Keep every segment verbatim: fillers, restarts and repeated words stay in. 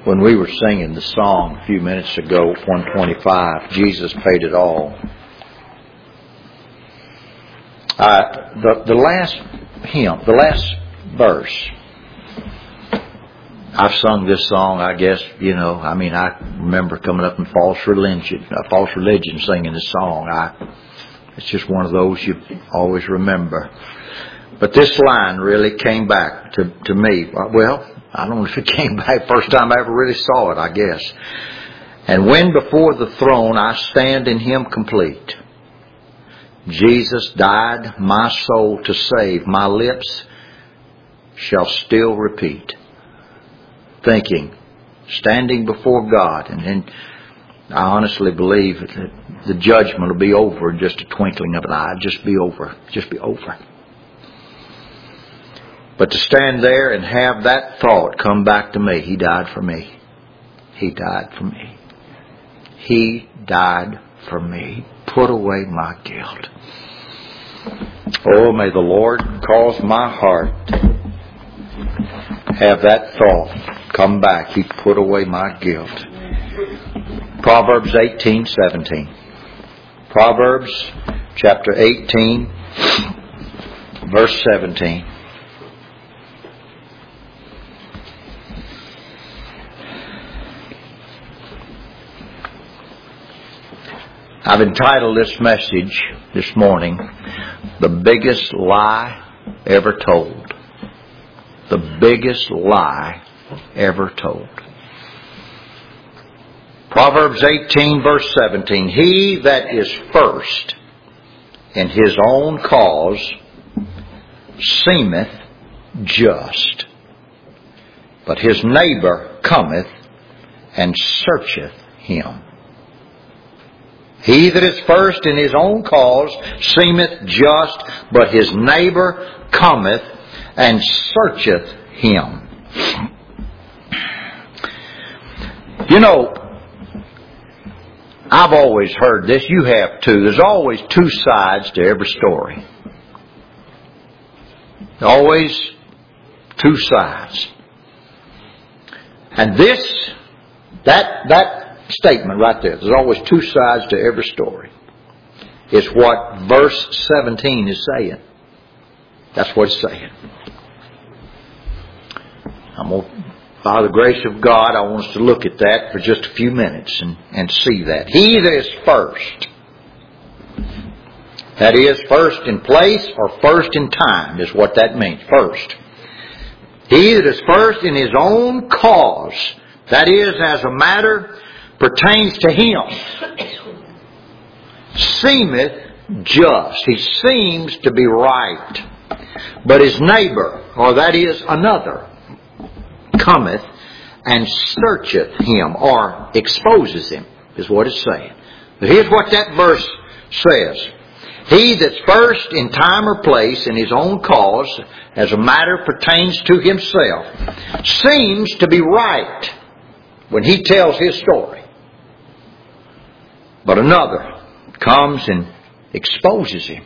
When we were singing the song a few minutes ago, one twenty-five, Jesus paid it all. Uh, the, the last hymn, the last verse, I've sung this song, I guess, you know, I mean, I remember coming up in false religion, uh, false religion singing this song. I, it's just one of those you always remember. But this line really came back to, to me. Well, I don't know if it came back first time I ever really saw it, I guess. And when before the throne I stand in Him complete, Jesus died my soul to save, my lips shall still repeat. Thinking, standing before God, and then I honestly believe that the judgment will be over in just a twinkling of an eye. Just be over. Just be over. But to stand there and have that thought come back to me, He died for me. He died for me. He died for me. Put away my guilt. Oh, may the Lord cause my heart to have that thought come back. He put away my guilt. Proverbs eighteen seventeen. Proverbs chapter eighteen, verse seventeen. I've entitled this message this morning, The Biggest Lie Ever Told. The biggest lie ever told. Proverbs eighteen verse seventeen. He that is first in his own cause seemeth just, but his neighbor cometh and searcheth him. He that is first in his own cause seemeth just, but his neighbor cometh and searcheth him. You know, I've always heard this. You have too. There's always two sides to every story. Always two sides. And this, that, that statement right there, there's always two sides to every story, is what verse seventeen is saying. That's what it's saying. I'm going to, by the grace of God, I want us to look at that for just a few minutes and, and see that. He that is first, that is, first in place or first in time is what that means. First. He that is first in his own cause, that is, as a matter pertains to him, seemeth just. He seems to be right. But his neighbor, or that is another, cometh and searcheth him, or exposes him, is what it's saying. But here's what that verse says. He that's first in time or place in his own cause, as a matter pertains to himself, seems to be right when he tells his story. But another comes and exposes him.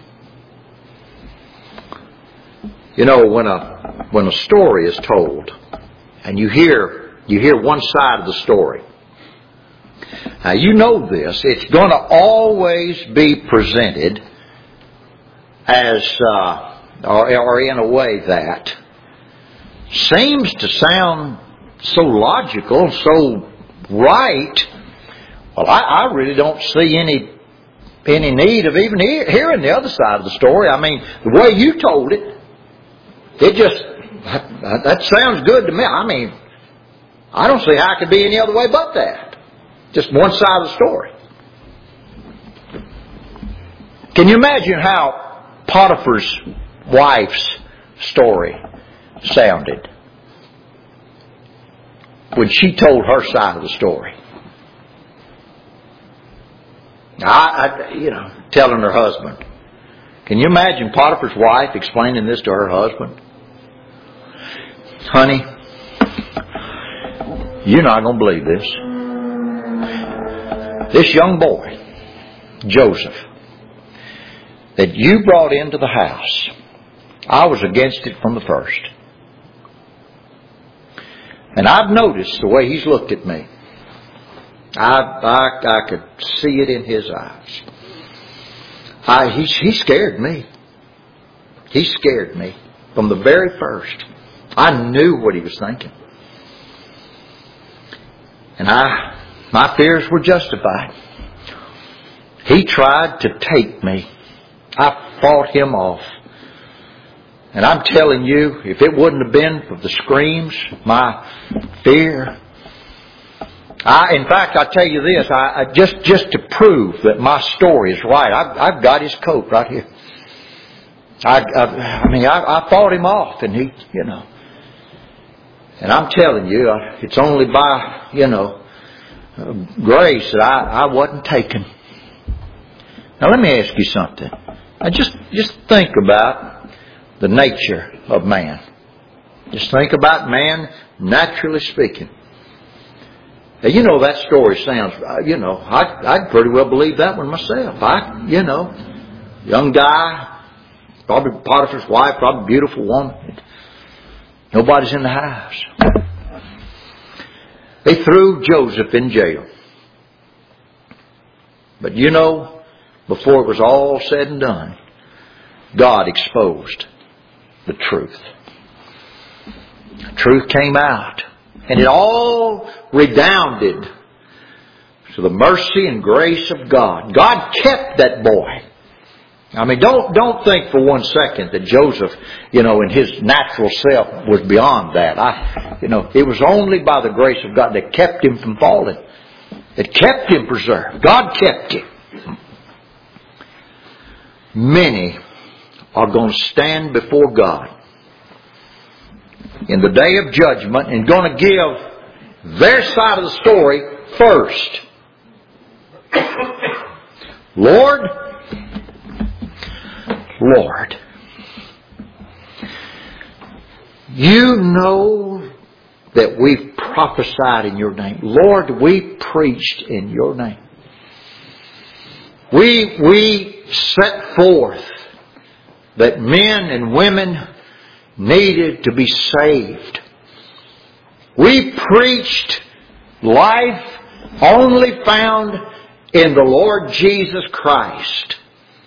You know, when a when a story is told, and you hear you hear one side of the story, now you know this, it's going to always be presented as, uh, or, or in a way that seems to sound so logical, so right. Well, I, I really don't see any any need of even hear, hearing the other side of the story. I mean, the way you told it, it just, that, that sounds good to me. I mean, I don't see how it could be any other way but that. Just one side of the story. Can you imagine how Potiphar's wife's story sounded when she told her side of the story? I, I, you know, telling her husband. Can you imagine Potiphar's wife explaining this to her husband? Honey, you're not going to believe this. This young boy, Joseph, that you brought into the house, I was against it from the first. And I've noticed the way he's looked at me. I, I, I could see it in his eyes. I, he, he scared me. He scared me from the very first. I knew what he was thinking. And I, my fears were justified. He tried to take me. I fought him off. And I'm telling you, if it wouldn't have been for the screams, my fear, I, in fact, I tell you this, I, I just just to prove that my story is right, I've, I've got his coat right here. I, I, I mean, I, I fought him off, and he, you know, and I'm telling you, it's only by, you know, grace that I, I wasn't taken. Now, let me ask you something. I just just think about the nature of man. Just think about man, naturally speaking. Now, you know, that story sounds, you know, I, I'd pretty well believe that one myself. I, you know, young guy, probably Potiphar's wife, probably a beautiful woman. Nobody's in the house. They threw Joseph in jail. But you know, before it was all said and done, God exposed the truth. The truth came out. And it all redounded to the mercy and grace of God. God kept that boy. I mean, don't don't think for one second that Joseph, you know, in his natural self was beyond that. I, you know, it was only by the grace of God that kept him from falling. It kept him preserved. God kept him. Many are going to stand before God in the day of judgment and going to give their side of the story first. Lord, Lord, you know that we've prophesied in your name. Lord, we preached in your name. We, we set forth that men and women needed to be saved. We preached life only found in the Lord Jesus Christ.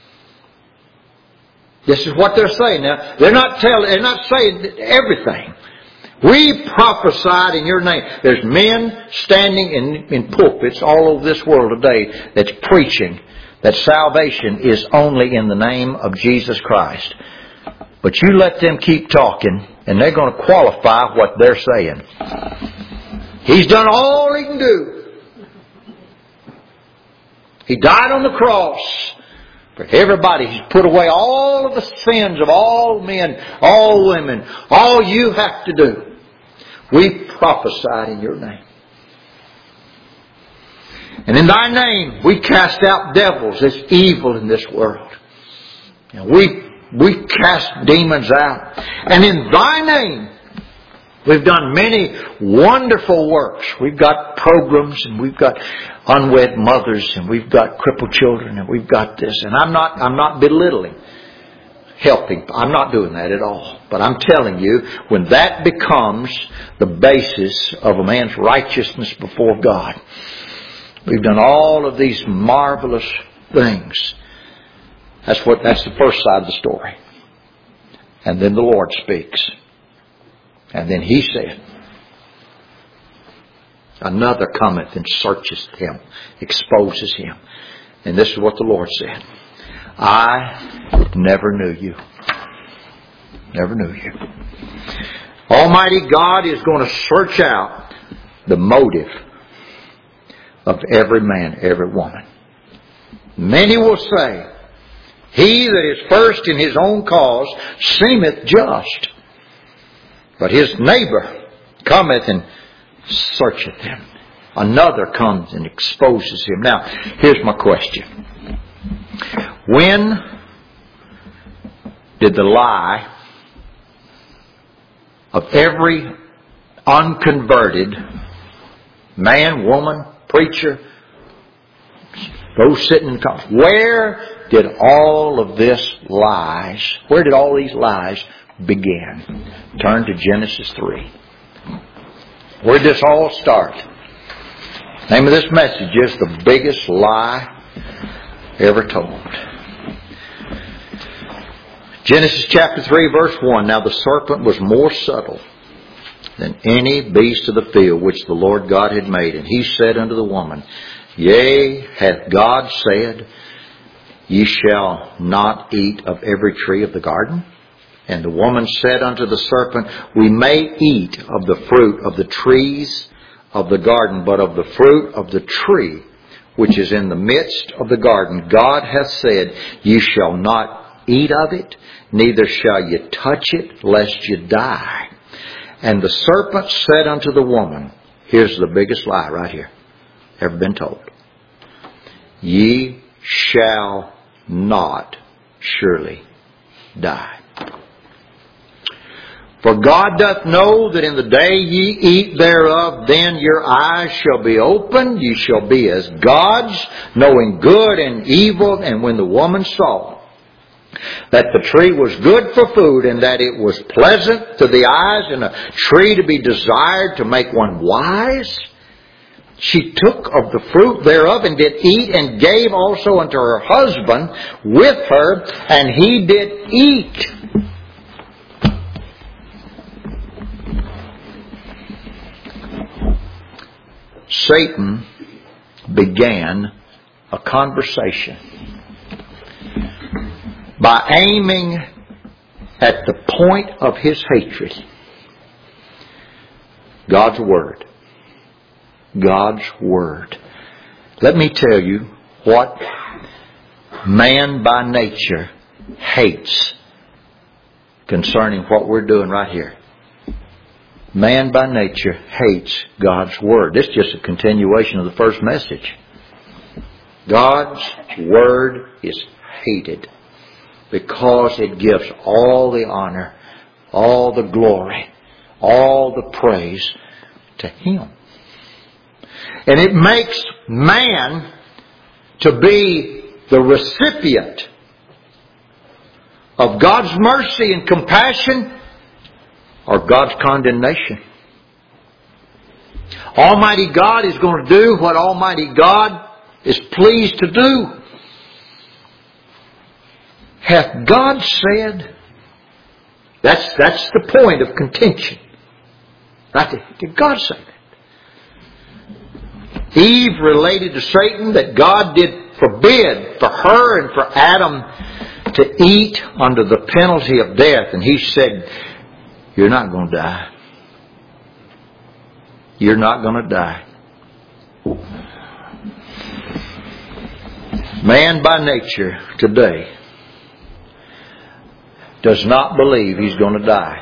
This is what they're saying now. They're not telling, they're not saying everything. We prophesied in your name. There's men standing in, in pulpits all over this world today that's preaching that salvation is only in the name of Jesus Christ. But you let them keep talking, and they're going to qualify what they're saying. He's done all he can do. He died on the cross for everybody. He's put away all of the sins of all men, all women. All you have to do, we prophesied in your name. And in thy name, we cast out devils that's evil in this world. And we We cast demons out. And in thy name, we've done many wonderful works. We've got programs, and we've got unwed mothers, and we've got crippled children, and we've got this. And I'm not, I'm not belittling helping. I'm not doing that at all. But I'm telling you, when that becomes the basis of a man's righteousness before God, we've done all of these marvelous things. That's what, that's the first side of the story. And then the Lord speaks. And then He said, another cometh and searcheth him, exposes him. And this is what the Lord said. I never knew you. Never knew you. Almighty God is going to search out the motive of every man, every woman. Many will say, he that is first in his own cause seemeth just, but his neighbor cometh and searcheth him. Another comes and exposes him. Now, here's my question. When did the lie of every unconverted man, woman, preacher, those sitting in the car, where did all of this lies, where did all these lies begin? Turn to Genesis three. Where did this all start? Name of this message is The Biggest Lie Ever Told. Genesis chapter three verse one. Now the serpent was more subtle than any beast of the field which the Lord God had made. And he said unto the woman, Yea, hath God said, Ye shall not eat of every tree of the garden? And the woman said unto the serpent, We may eat of the fruit of the trees of the garden, but of the fruit of the tree which is in the midst of the garden, God hath said, Ye shall not eat of it, neither shall ye touch it, lest ye die. And the serpent said unto the woman, here's the biggest lie right here ever been told. Ye shall not surely die. For God doth know that in the day ye eat thereof, then your eyes shall be opened, ye shall be as gods, knowing good and evil. And when the woman saw that the tree was good for food, and that it was pleasant to the eyes, and a tree to be desired to make one wise, she took of the fruit thereof, and did eat, and gave also unto her husband with her, and he did eat. Satan began a conversation by aiming at the point of his hatred. God's Word. God's Word. Let me tell you what man by nature hates concerning what we're doing right here. Man by nature hates God's Word. This is just a continuation of the first message. God's Word is hated because it gives all the honor, all the glory, all the praise to Him. And it makes man to be the recipient of God's mercy and compassion or God's condemnation. Almighty God is going to do what Almighty God is pleased to do. Hath God said? That's, that's the point of contention. Right there. Did God say that? Eve related to Satan that God did forbid for her and for Adam to eat under the penalty of death. And he said, you're not going to die. You're not going to die. Man by nature today does not believe he's going to die.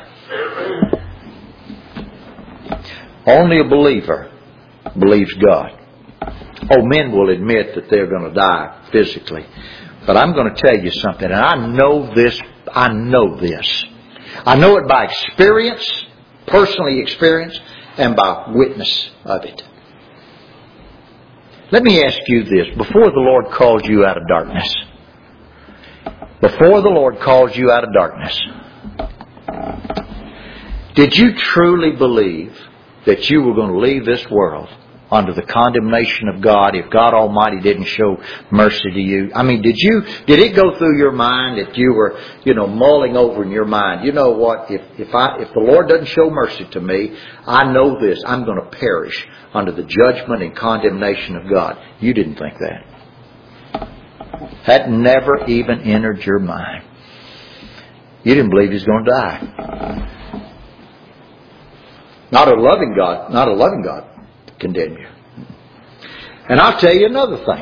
Only a believer believes God. Oh, men will admit that they're going to die physically. But I'm going to tell you something, and I know this, I know this. I know it by experience, personally experienced, and by witness of it. Let me ask you this. Before the Lord called you out of darkness, before the Lord called you out of darkness, did you truly believe that you were going to leave this world under the condemnation of God if God Almighty didn't show mercy to you? I mean, did you, did it go through your mind that you were, you know, mulling over in your mind, you know what, if, if I, if the Lord doesn't show mercy to me, I know this, I'm going to perish under the judgment and condemnation of God. You didn't think that. That never even entered your mind. You didn't believe He's going to die. Not a loving God, not a loving God condemn you. And I'll tell you another thing.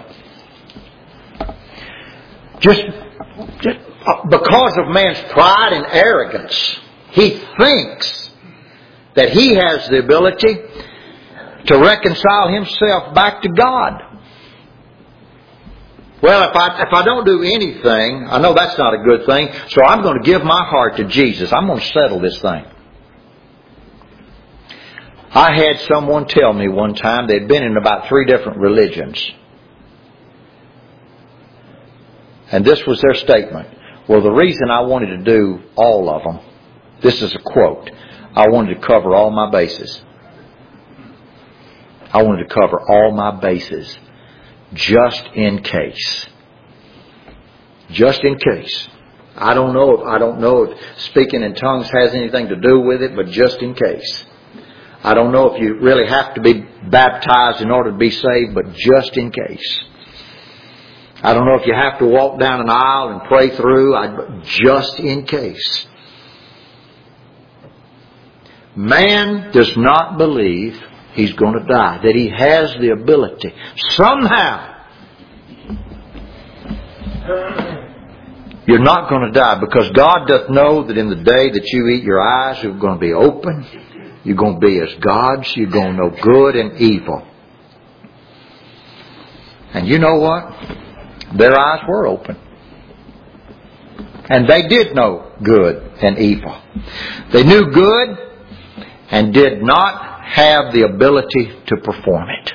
Just, just because of man's pride and arrogance, he thinks that he has the ability to reconcile himself back to God. Well, if I, if I don't do anything, I know that's not a good thing, so I'm going to give my heart to Jesus. I'm going to settle this thing. I had someone tell me one time they'd been in about three different religions. And this was their statement. Well, the reason I wanted to do all of them, this is a quote, I wanted to cover all my bases. I wanted to cover all my bases just in case. Just in case. I don't know if, I don't know if speaking in tongues has anything to do with it, but just in case. I don't know if you really have to be baptized in order to be saved, but just in case. I don't know if you have to walk down an aisle and pray through, I, just in case. Man does not believe he's going to die, that he has the ability somehow. You're not going to die, because God doth know that in the day that you eat, your eyes are going to be open. You're going to be as gods. You're going to know good and evil. And you know what? Their eyes were open. And they did know good and evil. They knew good and did not have the ability to perform it.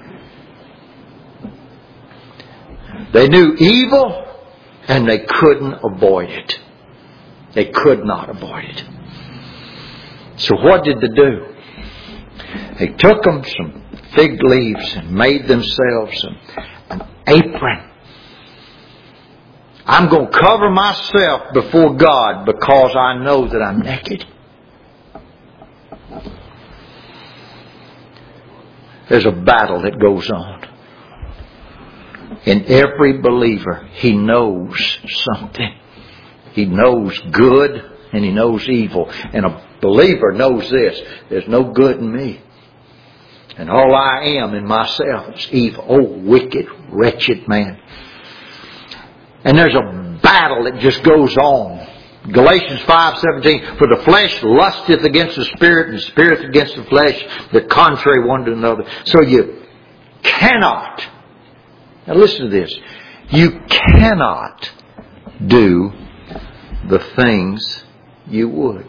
They knew evil and they couldn't avoid it. They could not avoid it. So what did they do? They took them some fig leaves and made themselves an, an apron. I'm going to cover myself before God because I know that I'm naked. There's a battle that goes on. In every believer, he knows something. He knows good and he knows evil. And a believer knows this: there's no good in me. And all I am in myself is evil. Oh, wicked, wretched man. And there's a battle that just goes on. Galatians five seventeen, for the flesh lusteth against the spirit, and the spirit against the flesh, they're contrary one to another. So you cannot, now listen to this, you cannot do the things you would.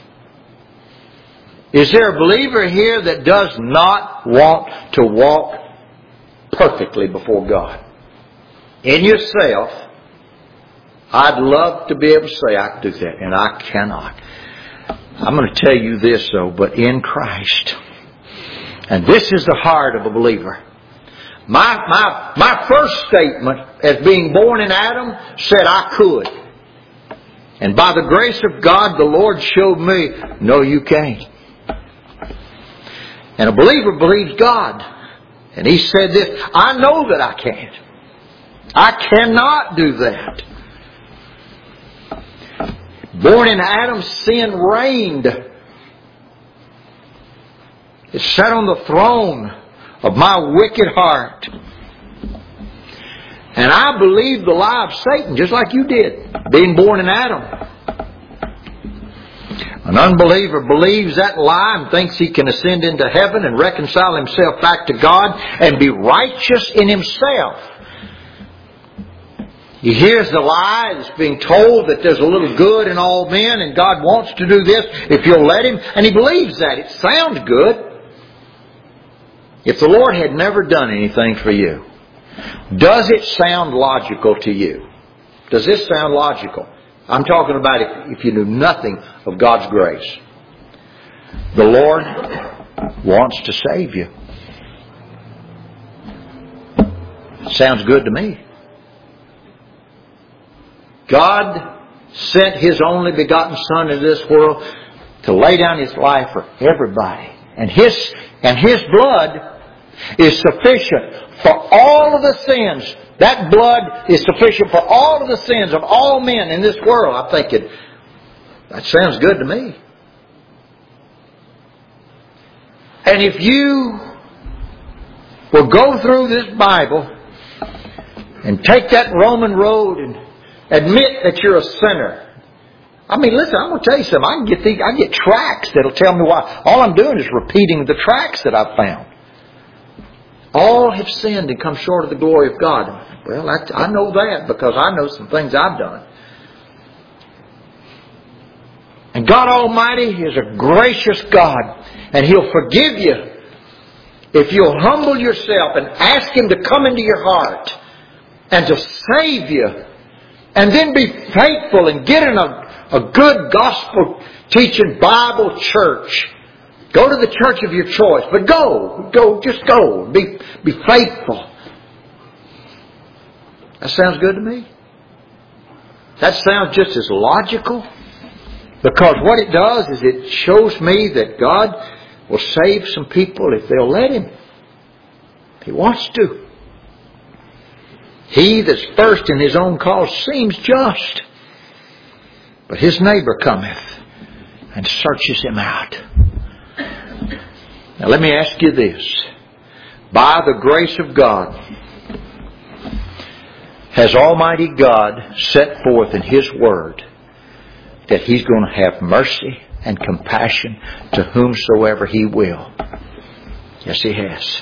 Is there a believer here that does not want to walk perfectly before God? In yourself, I'd love to be able to say I can do that, and I cannot. I'm going to tell you this though, but in Christ. And this is the heart of a believer. My, my, my first statement as being born in Adam said I could. And by the grace of God, the Lord showed me, no, you can't. And a believer believes God. And he said this, I know that I can't. I cannot do that. Born in Adam, sin reigned. It sat on the throne of my wicked heart. And I believed the lie of Satan just like you did, being born in Adam. An unbeliever believes that lie and thinks he can ascend into heaven and reconcile himself back to God and be righteous in himself. He hears the lie that's being told that there's a little good in all men and God wants to do this if you'll let Him. And he believes that. It sounds good. If the Lord had never done anything for you, does it sound logical to you? Does this sound logical? I'm talking about if, if you knew nothing of God's grace. The Lord wants to save you. Sounds good to me. God sent His only begotten Son into this world to lay down His life for everybody. And His, and His blood is sufficient for all of the sins. That blood is sufficient for all of the sins of all men in this world. I'm thinking, that sounds good to me. And if you will go through this Bible and take that Roman road and admit that you're a sinner. I mean, listen, I'm going to tell you something. I can get these, I get tracts that'll tell me why. All I'm doing is repeating the tracts that I've found. All have sinned and come short of the glory of God. Well, I, I know that because I know some things I've done. And God Almighty is a gracious God. And He'll forgive you if you'll humble yourself and ask Him to come into your heart and to save you. And then be faithful and get in a, a good gospel teaching Bible church Go to the church of your choice. But go. Go. Just go. Be, be faithful. That sounds good to me. That sounds just as logical. Because what it does is it shows me that God will save some people if they'll let Him. He wants to. He that's first in his own cause seems just. But his neighbor cometh and searches him out. Now let me ask you this. By the grace of God, has Almighty God set forth in His Word that He's going to have mercy and compassion to whomsoever He will? Yes, He has.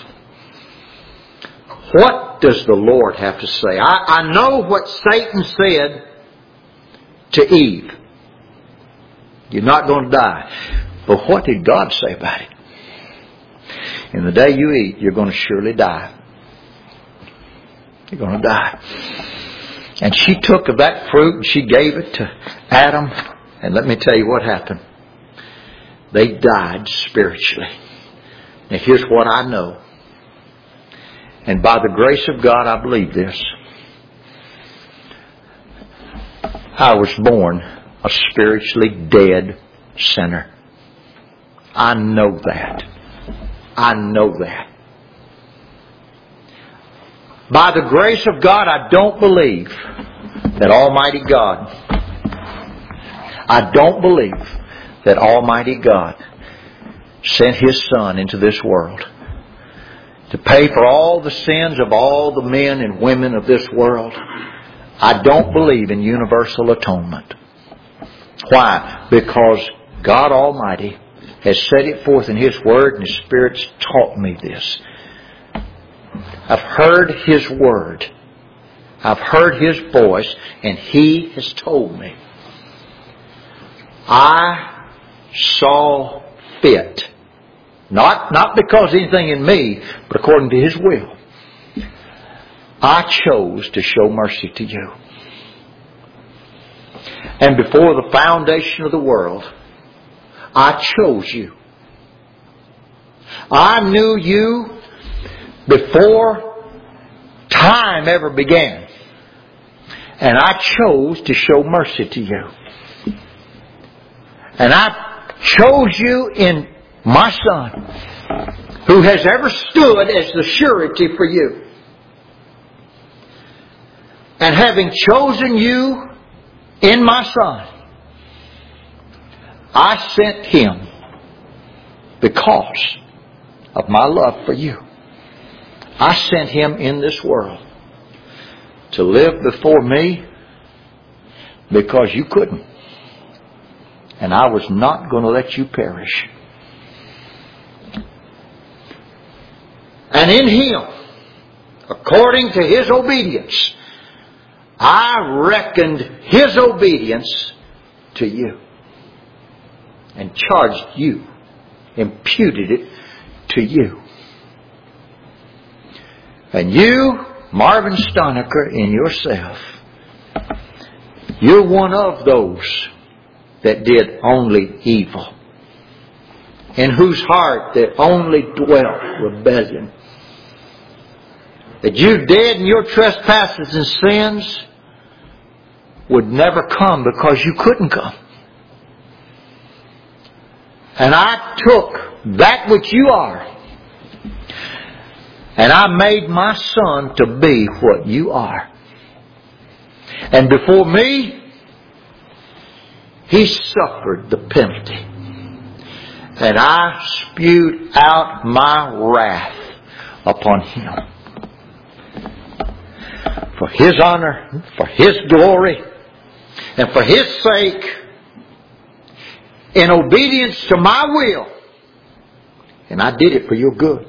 What does the Lord have to say? I, I know what Satan said to Eve. You're not going to die. But what did God say about it? In the day you eat, you're going to surely die. You're going to die. And she took of that fruit and she gave it to Adam. And let me tell you what happened. They died spiritually. Now here's what I know. And by the grace of God, I believe this. I was born a spiritually dead sinner. I know that. I know that. By the grace of God, I don't believe that Almighty God, I don't believe that Almighty God sent His Son into this world to pay for all the sins of all the men and women of this world. I don't believe in universal atonement. Why? Because God Almighty has set it forth in His Word, and His Spirit's taught me this. I've heard His Word. I've heard His voice, and He has told me. I saw fit, not, not because of anything in me, but according to His will. I chose to show mercy to you. And before the foundation of the world, I chose you. I knew you before time ever began. And I chose to show mercy to you. And I chose you in my Son, who has ever stood as the surety for you. And having chosen you in my Son, I sent Him because of my love for you. I sent Him in this world to live before me because you couldn't. And I was not going to let you perish. And in Him, according to His obedience, I reckoned His obedience to you. And charged you, imputed it to you. And you, Marvin Stonecker, in yourself, you're one of those that did only evil, in whose heart that only dwelt rebellion. That you dead in your trespasses and sins would never come because you couldn't come. And I took that which you are, and I made my Son to be what you are. And before me, He suffered the penalty. And I spewed out my wrath upon Him. For His honor, for His glory, and for His sake, in obedience to my will. And I did it for your good.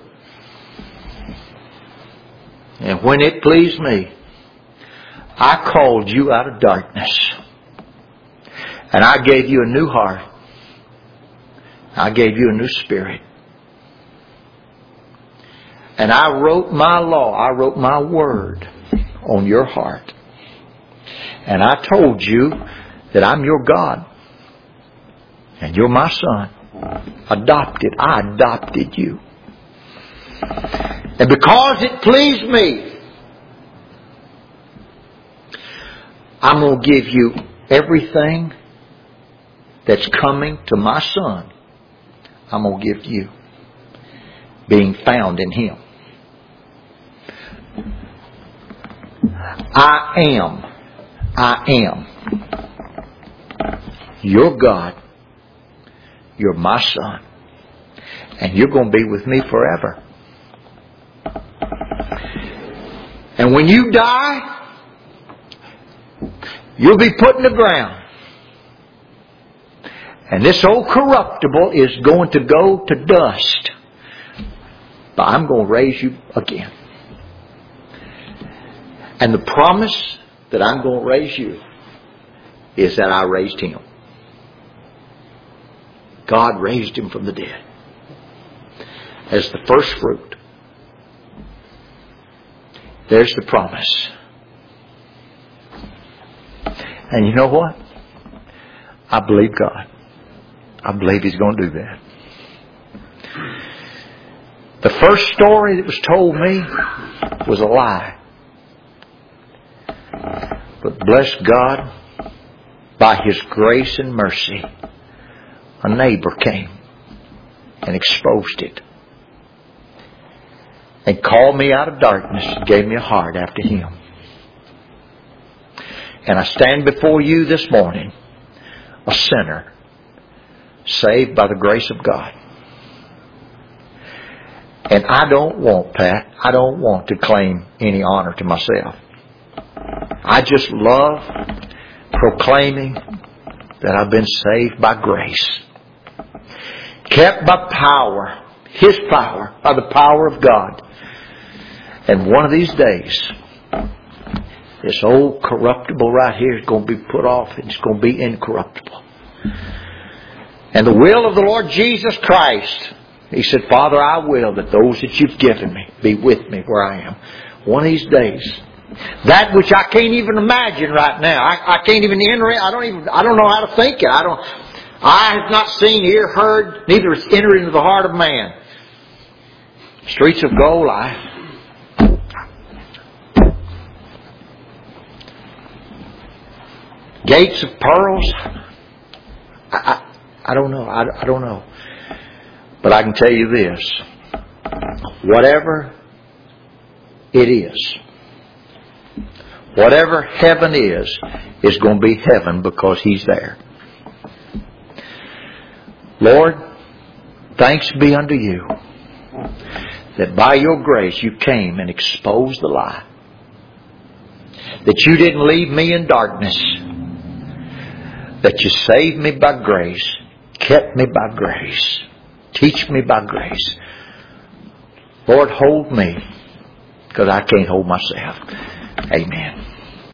And when it pleased me, I called you out of darkness. And I gave you a new heart. I gave you a new spirit. And I wrote my law, I wrote my word on your heart. And I told you that I'm your God. And you're my Son. Adopted. I adopted you. And because it pleased me, I'm going to give you everything that's coming to my Son. I'm going to give you, being found in Him. I am. I am. Your God. You're my Son. And you're going to be with me forever. And when you die, you'll be put in the ground. And this old corruptible is going to go to dust. But I'm going to raise you again. And the promise that I'm going to raise you is that I raised Him. God raised Him from the dead as the first fruit. There's the promise. And you know what? I believe God. I believe He's going to do that. The first story that was told me was a lie. But bless God, by His grace and mercy, a neighbor came and exposed it. And called me out of darkness and gave me a heart after Him. And I stand before you this morning, a sinner, saved by the grace of God. And I don't want, Pat, I don't want to claim any honor to myself. I just love proclaiming that I've been saved by grace. Kept by power, His power, by the power of God. And one of these days, this old corruptible right here is going to be put off and it's going to be incorruptible. And the will of the Lord Jesus Christ, He said, Father, I will that those that you've given me be with me where I am. One of these days, that which I can't even imagine right now. I, I can't even enter it. I don't even, I don't know how to think it. I don't, I have not seen, ear heard, neither has entered into the heart of man. Streets of gold, I, gates of pearls, I, I, I don't know. I, I don't know. But I can tell you this. Whatever it is, whatever heaven is, is going to be heaven because He's there. Lord, thanks be unto you that by your grace you came and exposed the lie. That you didn't leave me in darkness. That you saved me by grace, kept me by grace, teach me by grace. Lord, hold me because I can't hold myself. Amen.